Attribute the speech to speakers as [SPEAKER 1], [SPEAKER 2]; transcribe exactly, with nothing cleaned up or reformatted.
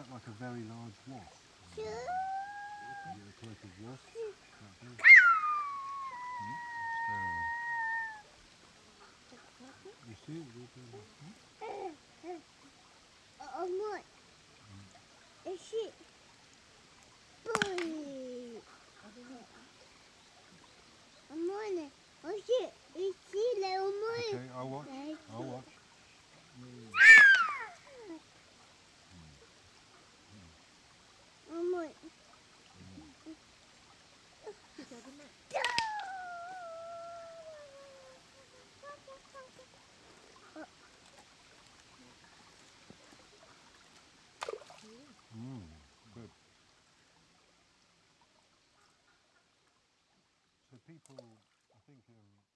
[SPEAKER 1] that like a very large wasp?
[SPEAKER 2] Sure.
[SPEAKER 1] Is it a type of wasp? That big? Hmm? You see it? Hmm?
[SPEAKER 2] Oh my. Is it? Boy. I'm on it. Oh shit. Is it little boy?
[SPEAKER 1] Okay, I'll watch. I'll watch. Mm.
[SPEAKER 2] Oh my.
[SPEAKER 1] Mm. Good. So people, I think. Um,